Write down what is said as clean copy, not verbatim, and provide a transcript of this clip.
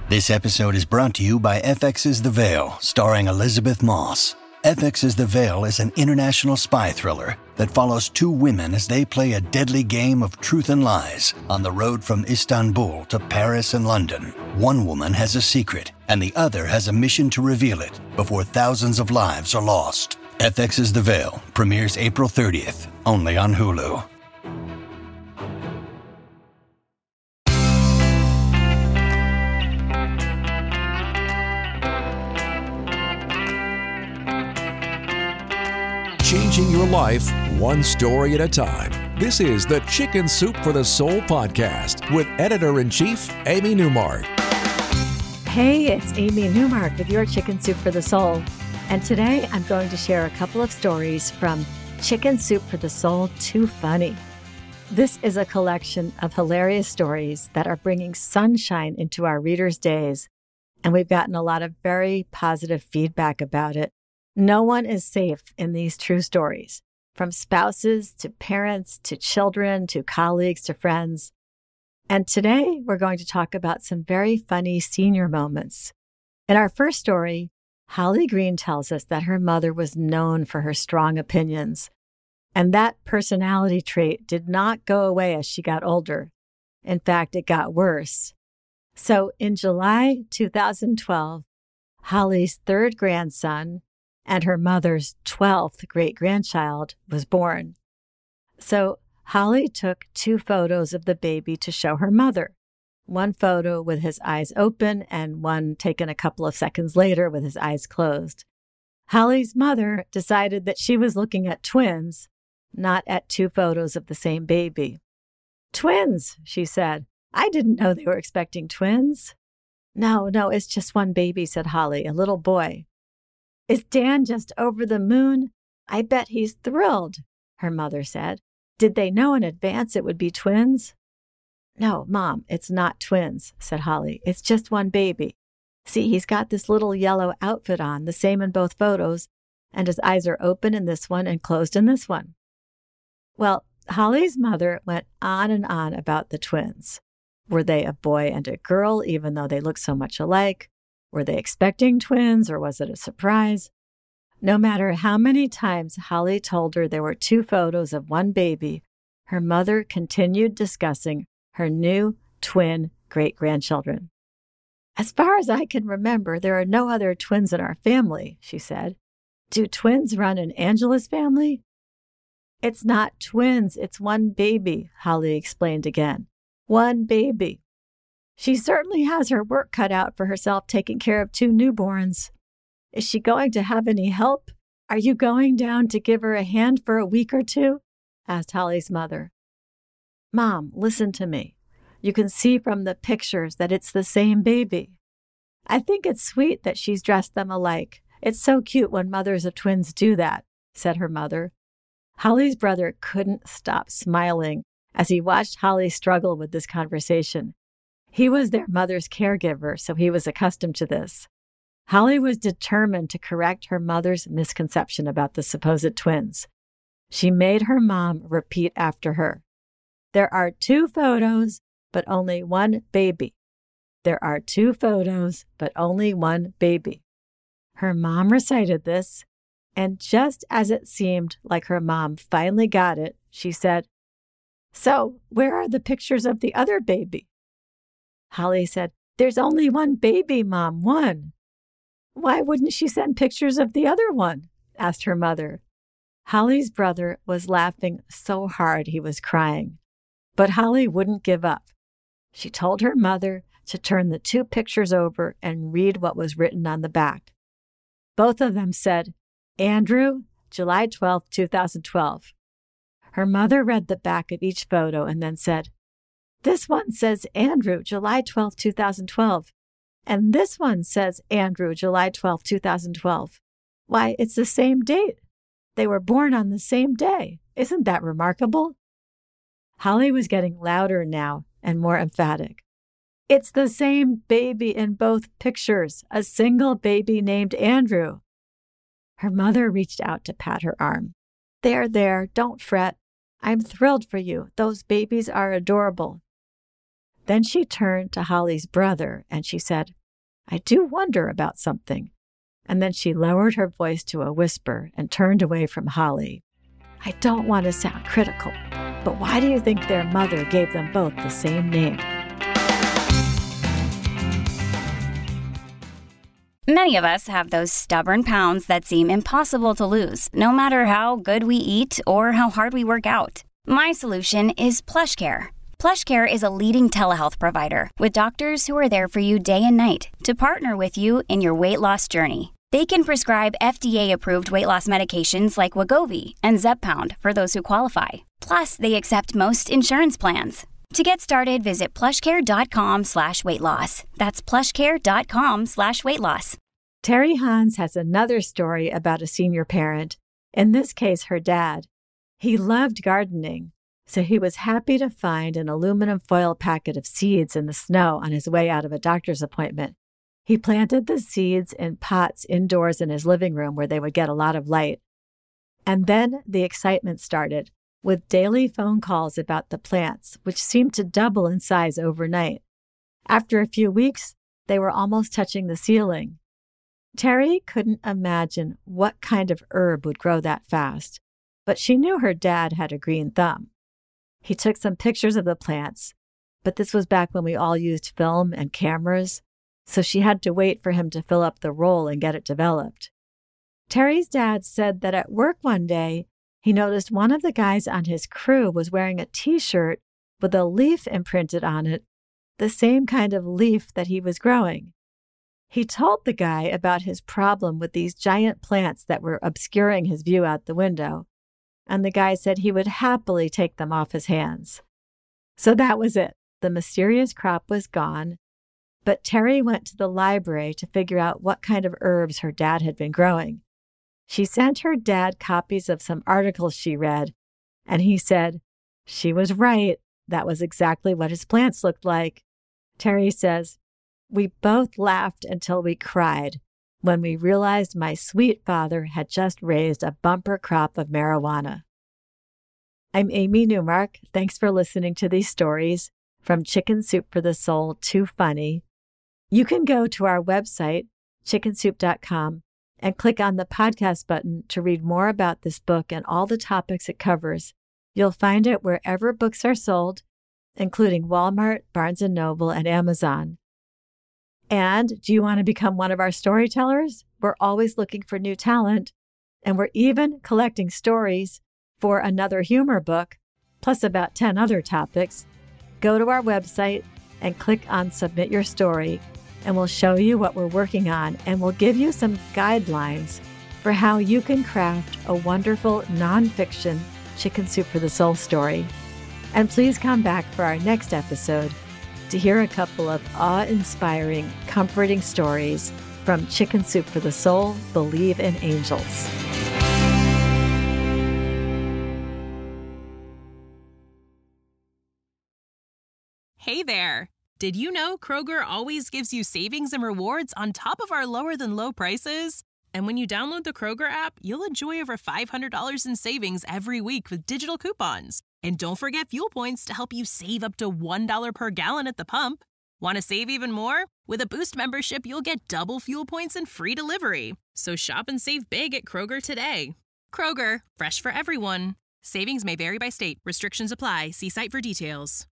This episode is brought to you by FX's The Veil, starring Elizabeth Moss. FX's The Veil is an international spy thriller that follows two women as they play a deadly game of truth and lies on the road from Istanbul to Paris and London. One woman has a secret, and the other has a mission to reveal it before thousands of lives are lost. FX's The Veil premieres April 30th, only on Hulu. Changing your life one story at a time. This is the Chicken Soup for the Soul podcast with Editor-in-Chief Amy Newmark. Hey, it's Amy Newmark with your Chicken Soup for the Soul. And today I'm going to share a couple of stories from Chicken Soup for the Soul Too Funny. This is a collection of hilarious stories that are bringing sunshine into our readers' days. And we've gotten a lot of very positive feedback about it. No one is safe in these true stories, from spouses to parents to children to colleagues to friends. And today we're going to talk about some very funny senior moments. In our first story, Holly Green tells us that her mother was known for her strong opinions, and that personality trait did not go away as she got older. In fact, it got worse. So in July 2012, Holly's third grandson and her mother's 12th great-grandchild was born. So Holly took 2 photos of the baby to show her mother. One photo with his eyes open and one taken a couple of seconds later with his eyes closed. Holly's mother decided that she was looking at twins, not at 2 photos of the same baby. "Twins," she said. "I didn't know they were expecting twins." No, it's just one baby," said Holly, "a little boy." "Is Dan just over the moon? I bet he's thrilled," her mother said. "Did they know in advance it would be twins?" "No, Mom, it's not twins," said Holly. "It's just one baby. See, he's got this little yellow outfit on, the same in both photos, and his eyes are open in this one and closed in this one." Well, Holly's mother went on and on about the twins. Were they a boy and a girl, even though they looked so much alike? Were they expecting twins, or was it a surprise? No matter how many times Holly told her there were 2 photos of one baby, her mother continued discussing her new twin great-grandchildren. "As far as I can remember, there are no other twins in our family," she said. "Do twins run in Angela's family?" "It's not twins, it's one baby," Holly explained again. "One baby. She certainly has her work cut out for herself taking care of 2 newborns. Is she going to have any help? Are you going down to give her a hand for a week or 2? Asked Holly's mother. "Mom, listen to me. You can see from the pictures that it's the same baby. I think it's sweet that she's dressed them alike. It's so cute when mothers of twins do that," said her mother. Holly's brother couldn't stop smiling as he watched Holly struggle with this conversation. He was their mother's caregiver, so he was accustomed to this. Holly was determined to correct her mother's misconception about the supposed twins. She made her mom repeat after her. "There are 2 photos, but only one baby. There are 2 photos, but only one baby." Her mom recited this, and just as it seemed like her mom finally got it, she said, "So, where are the pictures of the other baby?" Holly said, "There's only one baby, Mom, one." "Why wouldn't she send pictures of the other one?" asked her mother. Holly's brother was laughing so hard he was crying. But Holly wouldn't give up. She told her mother to turn the 2 pictures over and read what was written on the back. Both of them said, "Andrew, July 12, 2012. Her mother read the back of each photo and then said, "This one says Andrew, July 12, 2012. And this one says Andrew, July 12, 2012. Why, it's the same date. They were born on the same day. Isn't that remarkable?" Holly was getting louder now and more emphatic. "It's the same baby in both pictures, a single baby named Andrew." Her mother reached out to pat her arm. There, don't fret. I'm thrilled for you. Those babies are adorable." Then she turned to Holly's brother and she said, I do wonder about something." And then she lowered her voice to a whisper and turned away from Holly. "I don't want to sound critical, but why do you think their mother gave them both the same name?" Many of us have those stubborn pounds that seem impossible to lose, no matter how good we eat or how hard we work out. My solution is PlushCare. PlushCare is a leading telehealth provider with doctors who are there for you day and night to partner with you in your weight loss journey. They can prescribe FDA-approved weight loss medications like Wegovy and Zepbound for those who qualify. Plus, they accept most insurance plans. To get started, visit plushcare.com/weightloss. That's plushcare.com/weightloss. Terry Hans has another story about a senior parent, in this case her dad. He loved gardening, so he was happy to find an aluminum foil packet of seeds in the snow on his way out of a doctor's appointment. He planted the seeds in pots indoors in his living room where they would get a lot of light. And then the excitement started, with daily phone calls about the plants, which seemed to double in size overnight. After a few weeks, they were almost touching the ceiling. Terry couldn't imagine what kind of herb would grow that fast, but she knew her dad had a green thumb. He took some pictures of the plants, but this was back when we all used film and cameras, so she had to wait for him to fill up the roll and get it developed. Terry's dad said that at work one day, he noticed one of the guys on his crew was wearing a T-shirt with a leaf imprinted on it, the same kind of leaf that he was growing. He told the guy about his problem with these giant plants that were obscuring his view out the window, and the guy said he would happily take them off his hands. So that was it. The mysterious crop was gone, but Terry went to the library to figure out what kind of herbs her dad had been growing. She sent her dad copies of some articles she read, and he said, she was right. That was exactly what his plants looked like. Terry says, "We both laughed until we cried when we realized my sweet father had just raised a bumper crop of marijuana." I'm Amy Newmark. Thanks for listening to these stories from Chicken Soup for the Soul Too Funny. You can go to our website, chickensoup.com, and click on the podcast button to read more about this book and all the topics it covers. You'll find it wherever books are sold, including Walmart, Barnes & Noble, and Amazon. And do you want to become one of our storytellers? We're always looking for new talent, and we're even collecting stories for another humor book, plus about 10 other topics. Go to our website and click on Submit Your Story, and we'll show you what we're working on, and we'll give you some guidelines for how you can craft a wonderful nonfiction Chicken Soup for the Soul story. And please come back for our next episode to hear a couple of awe-inspiring, comforting stories from Chicken Soup for the Soul, Believe in Angels. Hey there! Did you know Kroger always gives you savings and rewards on top of our lower-than-low prices? And when you download the Kroger app, you'll enjoy over $500 in savings every week with digital coupons. And don't forget fuel points to help you save up to $1 per gallon at the pump. Want to save even more? With a Boost membership, you'll get double fuel points and free delivery. So shop and save big at Kroger today. Kroger, fresh for everyone. Savings may vary by state. Restrictions apply. See site for details.